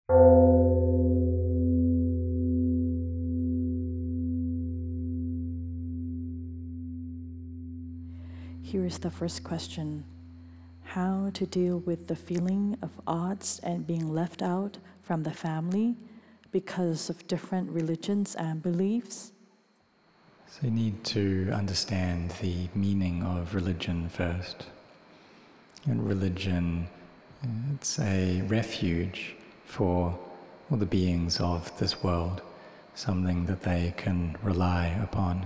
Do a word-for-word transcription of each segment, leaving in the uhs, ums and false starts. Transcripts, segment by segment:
Here is the first question. How to deal with the feeling of odds and being left out from the family because of different religions and beliefs? So you need to understand the meaning of religion first. And religion, it's a refuge for all the beings of this world, something that they can rely upon.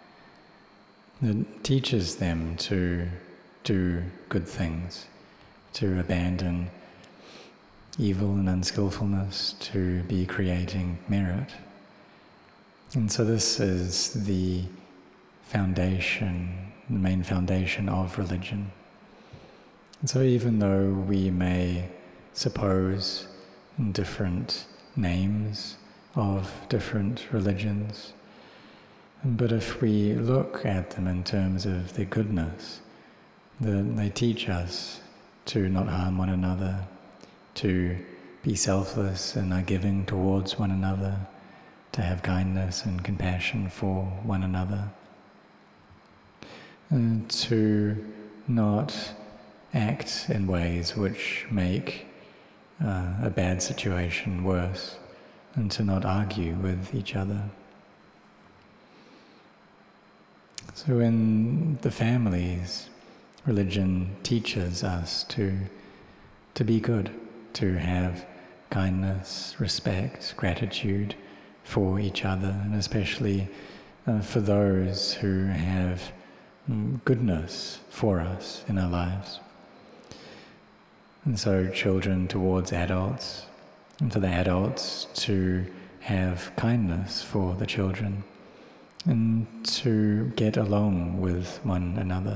It teaches them to do good things, to abandon evil and unskillfulness, to be creating merit. And so this is the foundation, the main foundation of religion. And so even though we may suppose different names of different religions, but if we look at them in terms of their goodness, then they teach us to not harm one another, to be selfless in our giving towards one another, to have kindness and compassion for one another, and to not act in ways which make uh, a bad situation worse, and to not argue with each other. So in the families, religion teaches us to, to be good, to have kindness, respect, gratitude for each other, and especially uh, for those who have um, goodness for us in our lives. And so children towards adults, and for the adults to have kindness for the children, and to get along with one another.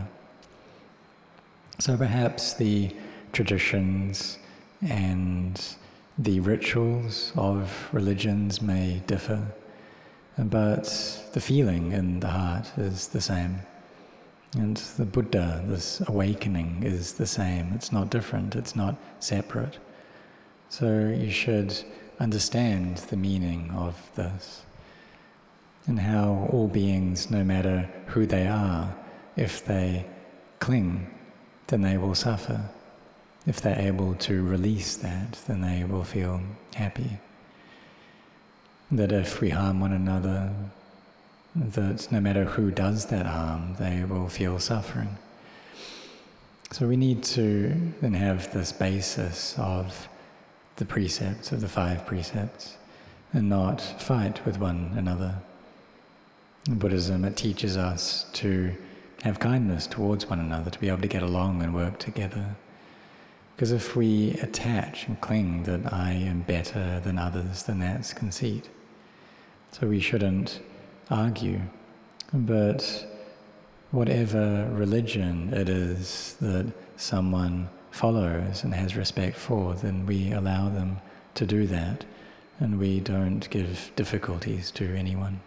So perhaps the traditions and the rituals of religions may differ, but the feeling in the heart is the same. And the Buddha, this awakening, is the same. It's not different, it's not separate. So you should understand the meaning of this, and how all beings, no matter who they are, if they cling, then they will suffer. If they're able to release that, then they will feel happy. That if we harm one another, that no matter who does that harm, they will feel suffering. So we need to then have this basis of the precepts, of the five precepts, and not fight with one another. In Buddhism, it teaches us to have kindness towards one another, to be able to get along and work together. Because if we attach and cling that I am better than others, then that's conceit. So we shouldn't argue. But whatever religion it is that someone follows and has respect for, then we allow them to do that, and we don't give difficulties to anyone.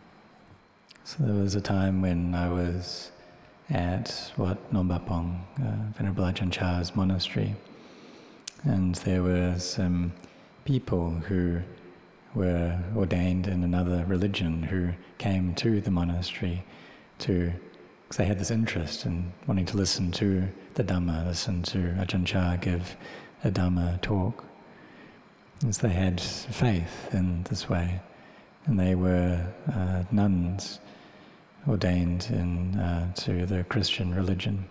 So there was a time when I was at Wat Nombapong, uh, Venerable Ajahn Chah's monastery, and there were some people who were ordained in another religion who came to the monastery to, because they had this interest in wanting to listen to the Dhamma, listen to Ajahn Chah give a Dhamma talk. As they had faith in this way, and they were uh, nuns ordained in, uh, to the Christian religion.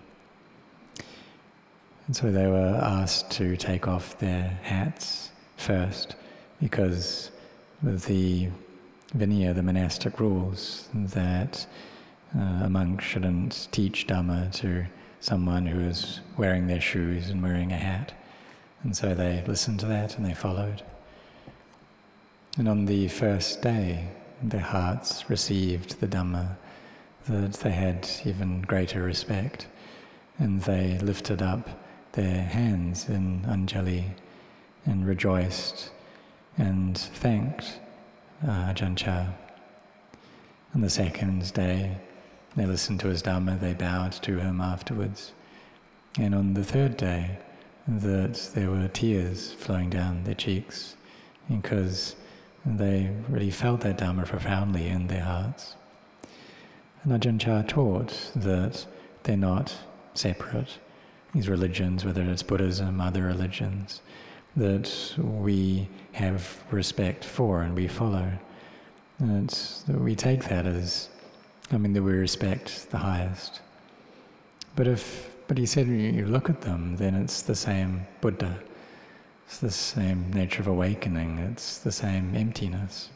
And so they were asked to take off their hats first, because with the Vinaya, the monastic rules, that uh, a monk shouldn't teach Dhamma to someone who is wearing their shoes and wearing a hat. And so they listened to that and they followed. And on the first day, their hearts received the Dhamma, that they had even greater respect, and they lifted up their hands in Anjali and rejoiced and thanked uh, Ajahn Chah. On the second day, they listened to his Dhamma, they bowed to him afterwards. And on the third day, that there were tears flowing down their cheeks because they really felt that Dhamma profoundly in their hearts. And Ajahn Chah taught that they're not separate, these religions, whether it's Buddhism, other religions, that we have respect for and we follow. And that we take that as, I mean, that we respect the highest. But if, but he said, you look at them, then it's the same Buddha. It's the same nature of awakening. It's the same emptiness.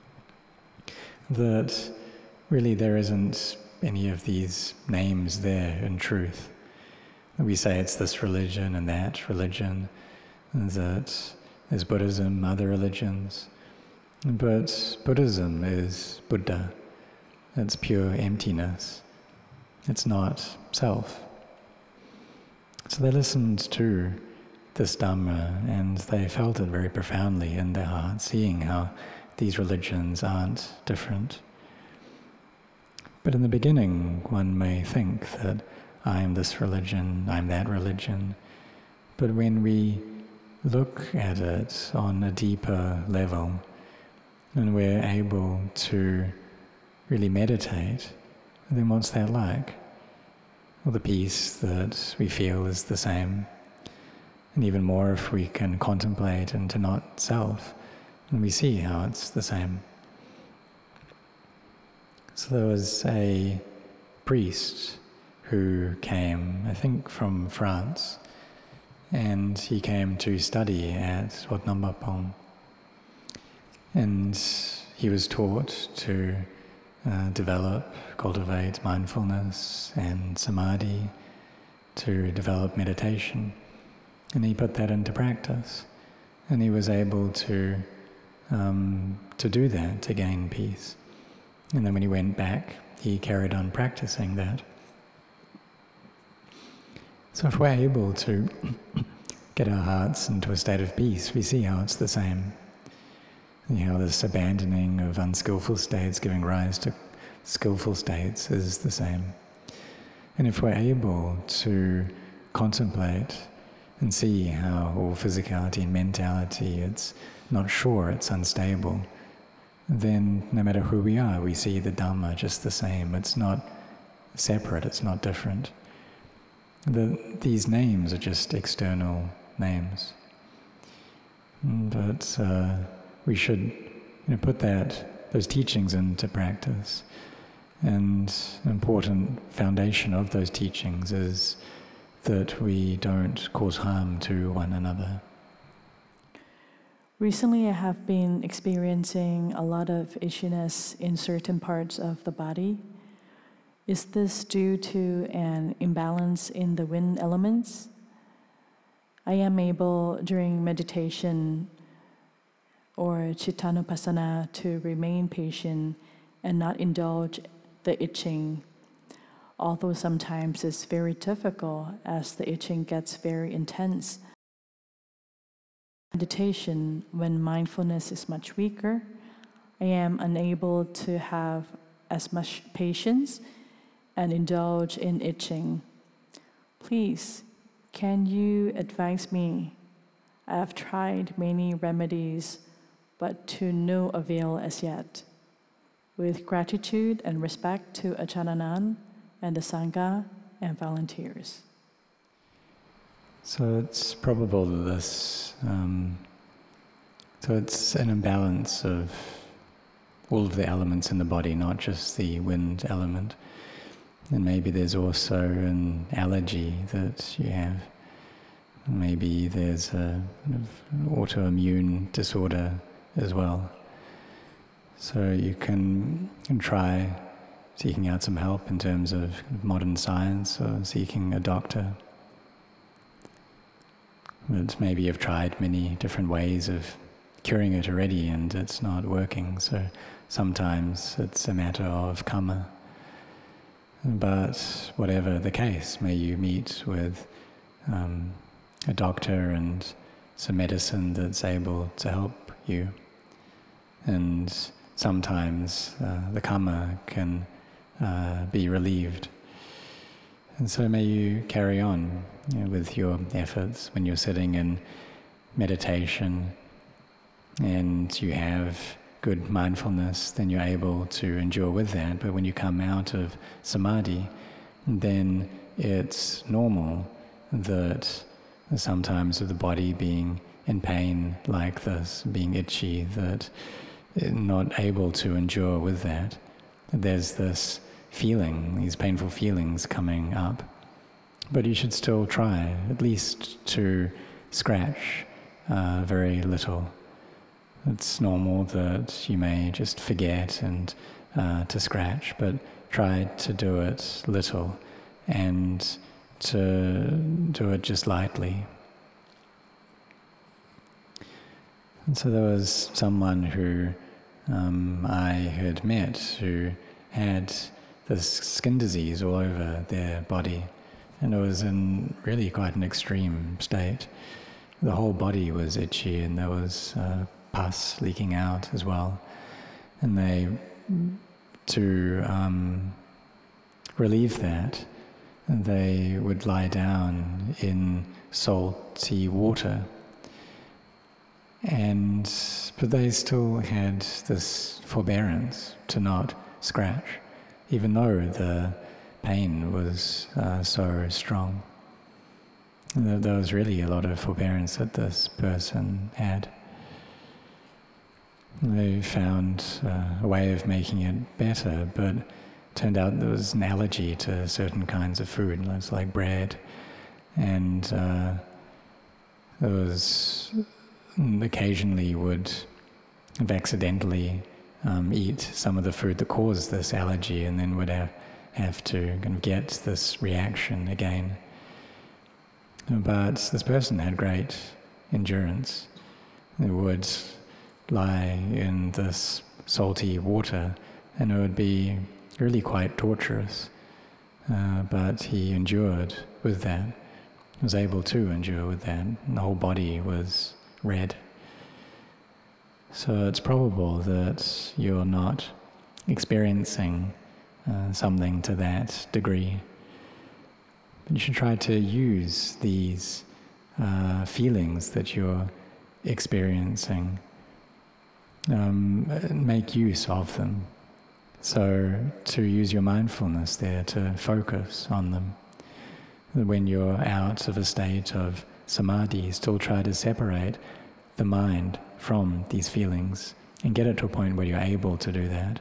That really there isn't any of these names there in truth. We say it's this religion and that religion, and that there's Buddhism, other religions. But Buddhism is Buddha. It's pure emptiness. It's not self. So they listened to this Dhamma and they felt it very profoundly in their hearts, seeing how these religions aren't different. But in the beginning, one may think that I'm this religion, I'm that religion. But when we look at it on a deeper level, and we're able to really meditate, then what's that like? Well, the peace that we feel is the same. And even more if we can contemplate into not self, and we see how it's the same. So there was a priest who came, I think from France, and he came to study at Wat Nam Bapong. And he was taught to uh, develop, cultivate mindfulness and samadhi, to develop meditation. And he put that into practice. And he was able to, um, to do that, to gain peace. And then when he went back, he carried on practicing that. So if we're able to get our hearts into a state of peace, we see how it's the same. You know, this abandoning of unskillful states giving rise to skillful states is the same. And if we're able to contemplate and see how all physicality and mentality, it's not sure, it's unstable, then no matter who we are, we see the Dhamma just the same. It's not separate, it's not different. The, these names are just external names. But uh, we should you know, put that, those teachings into practice. And an important foundation of those teachings is that we don't cause harm to one another. Recently, I have been experiencing a lot of itchiness in certain parts of the body. Is this due to an imbalance in the wind elements? I am able, during meditation or Chittanupassana, to remain patient and not indulge the itching, although sometimes it's very difficult as the itching gets very intense. Meditation, when mindfulness is much weaker, I am unable to have as much patience and indulge in itching. Please, can you advise me? I have tried many remedies, but to no avail as yet. With gratitude and respect to Ajahn Anan and the Sangha and volunteers. So it's probable that this, um, so it's an imbalance of all of the elements in the body, not just the wind element. And maybe there's also an allergy that you have. Maybe there's a kind of autoimmune disorder as well. So you can, can try seeking out some help in terms of modern science or seeking a doctor. But maybe you've tried many different ways of curing it already and it's not working. So sometimes it's a matter of karma. But whatever the case, may you meet with um, a doctor and some medicine that's able to help you. And sometimes uh, the karma can uh, be relieved. And so may you carry on you know, with your efforts when you're sitting in meditation. and you have good mindfulness, then you're able to endure with that. But when you come out of samadhi, then it's normal that sometimes with the body being in pain like this, being itchy, that not able to endure with that, there's this feeling, these painful feelings coming up. But you should still try at least to scratch uh, very little. It's normal that you may just forget and uh, to scratch, but try to do it little and to do it just lightly. And so there was someone who um, I had met who had this skin disease all over their body, and it was in really quite an extreme state. The whole body was itchy, and there was uh, pus leaking out as well. And they, to um, relieve that, they would lie down in salty water. And but they still had this forbearance to not scratch, even though the pain was uh, so strong. And there was really a lot of forbearance that this person had. They found uh, a way of making it better, but it turned out there was an allergy to certain kinds of food, like bread, and uh, there was occasionally would have accidentally um, eat some of the food that caused this allergy, and then would have, have to kind of get this reaction again. But this person had great endurance. They would lie in this salty water, and it would be really quite torturous. Uh, but he endured with that, was able to endure with that, and the whole body was red. So it's probable that you're not experiencing uh, something to that degree. But you should try to use these uh, feelings that you're experiencing, um, make use of them. So to use your mindfulness there, to focus on them. When you're out of a state of samadhi, still try to separate the mind from these feelings and get it to a point where you're able to do that.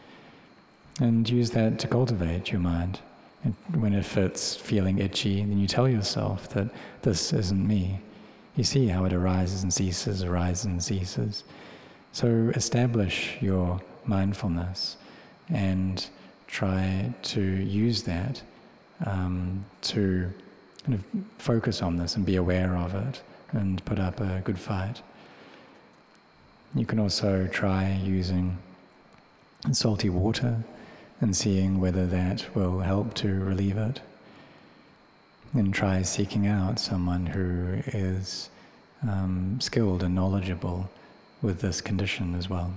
And use that to cultivate your mind. And when if it's feeling itchy, then you tell yourself that this isn't me. You see how it arises and ceases, arises and ceases. So establish your mindfulness and try to use that um, to kind of focus on this and be aware of it and put up a good fight. You can also try using salty water and seeing whether that will help to relieve it. And try seeking out someone who is um, skilled and knowledgeable with this condition as well.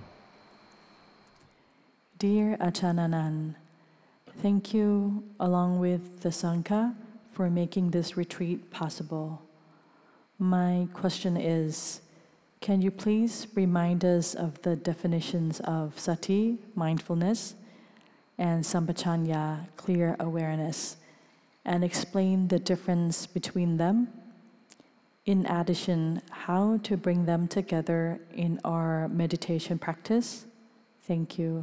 Dear Achananand, thank you, along with the Sangha, for making this retreat possible. My question is, can you please remind us of the definitions of sati, mindfulness, and sampajanya, clear awareness, and explain the difference between them? In addition, how to bring them together in our meditation practice? Thank you.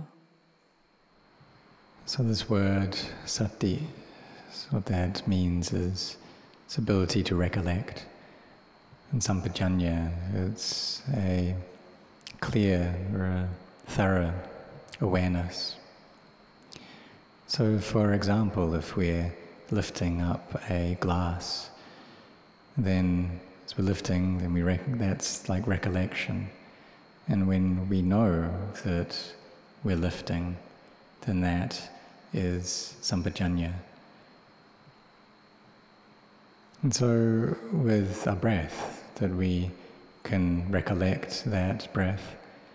So this word sati, what that means is its ability to recollect. And sampajanya, it's a clear or a thorough awareness. So for example, if we're lifting up a glass, then as we're lifting, then we rec- that's like recollection. And when we know that we're lifting, then that is sampajanya. And so with our breath, that we can recollect that breath.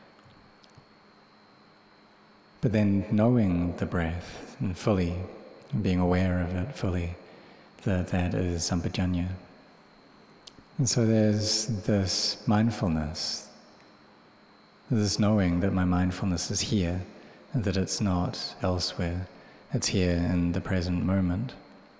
But then knowing the breath and fully, being aware of it fully, that that is sampajanya. And so there's this mindfulness this knowing that my mindfulness is here, and that it's not elsewhere, it's here in the present moment.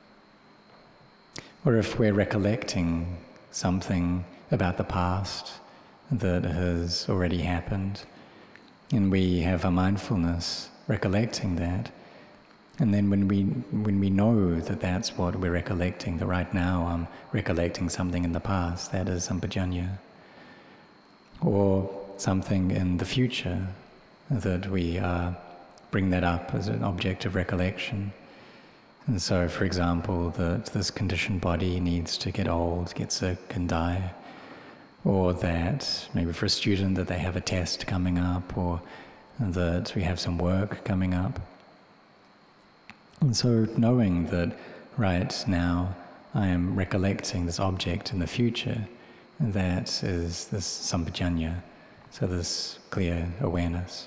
Or if we're recollecting something about the past that has already happened, and we have a mindfulness recollecting that, and then when we when we know that that's what we're recollecting, that right now I'm recollecting something in the past, that is sampajanya. Or something in the future, that we uh, bring that up as an object of recollection. And so, for example, that this conditioned body needs to get old, get sick and die, or that maybe for a student that they have a test coming up, or that we have some work coming up. And so knowing that right now I am recollecting this object in the future, that is this sampajanya, so this clear awareness.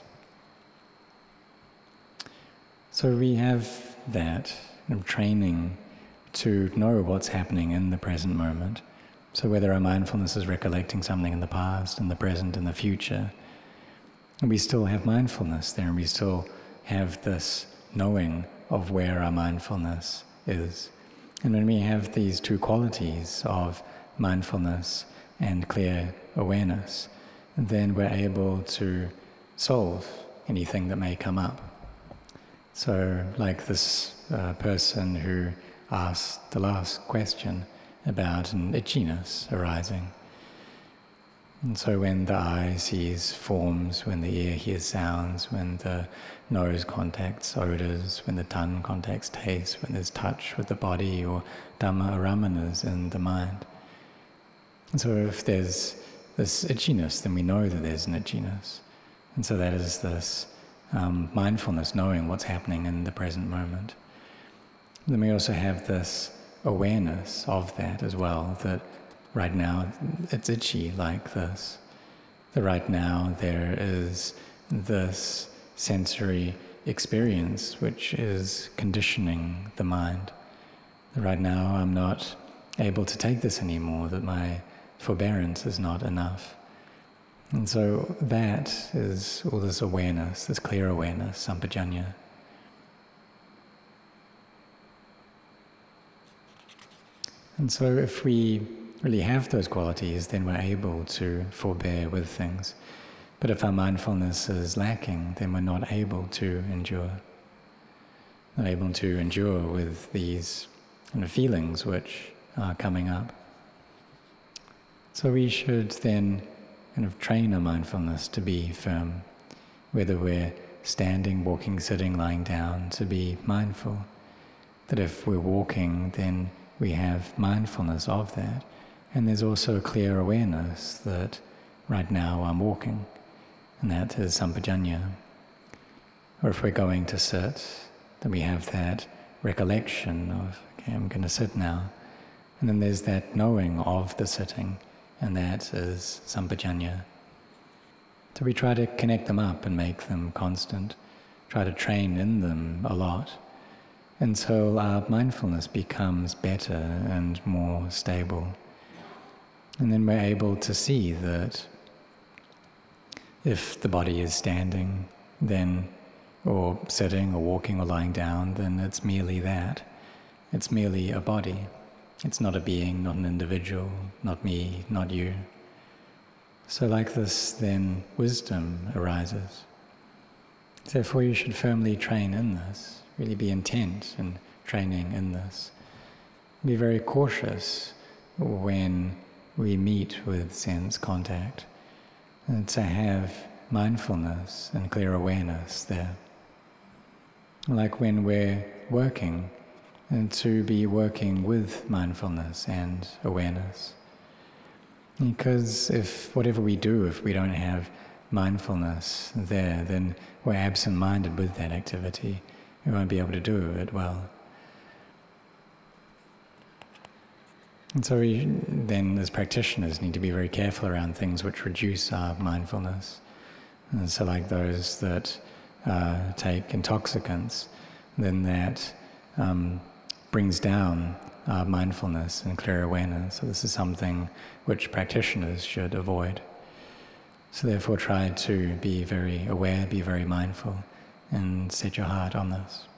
So we have that training to know what's happening in the present moment. So whether our mindfulness is recollecting something in the past, in the present, in the future, and we still have mindfulness there, and we still have this knowing of where our mindfulness is. And when we have these two qualities of mindfulness and clear awareness, then we're able to solve anything that may come up. So like this uh, person who asked the last question about an itchiness arising. And so when the eye sees forms, when the ear hears sounds, when the nose contacts odors, when the tongue contacts taste, when there's touch with the body or dhamma aramanas in the mind. And so if there's this itchiness, then we know that there's an itchiness. And so that is this um, mindfulness, knowing what's happening in the present moment. Then we also have this awareness of that as well, that right now it's itchy like this. That right now there is this sensory experience which is conditioning the mind. That right now I'm not able to take this anymore, that my forbearance is not enough. And so that is all this awareness, this clear awareness, sampajanya. And so if we really have those qualities, then we're able to forbear with things. But if our mindfulness is lacking, then we're not able to endure. Not able to endure with these kind of feelings which are coming up. So we should then kind of train our mindfulness to be firm, whether we're standing, walking, sitting, lying down, to be mindful. That if we're walking, then we have mindfulness of that. And there's also a clear awareness that right now I'm walking, and that is sampajanya. Or if we're going to sit, then we have that recollection of, okay, I'm going to sit now. And then there's that knowing of the sitting, and that is sampajanya. So we try to connect them up and make them constant, try to train in them a lot, until our mindfulness becomes better and more stable. And then we're able to see that if the body is standing, then, or sitting, or walking, or lying down, then it's merely that. It's merely a body. It's not a being, not an individual, not me, not you. So like this, then wisdom arises. Therefore you should firmly train in this, really be intent in training in this. Be very cautious when we meet with sense contact, and to have mindfulness and clear awareness there. Like when we're working, and to be working with mindfulness and awareness. Because if whatever we do, if we don't have mindfulness there, then we're absent-minded with that activity. We won't be able to do it well. And so we then, as practitioners, need to be very careful around things which reduce our mindfulness. And so like those that uh, take intoxicants, then that um, brings down our mindfulness and clear awareness. So this is something which practitioners should avoid. So therefore try to be very aware, be very mindful, and set your heart on this.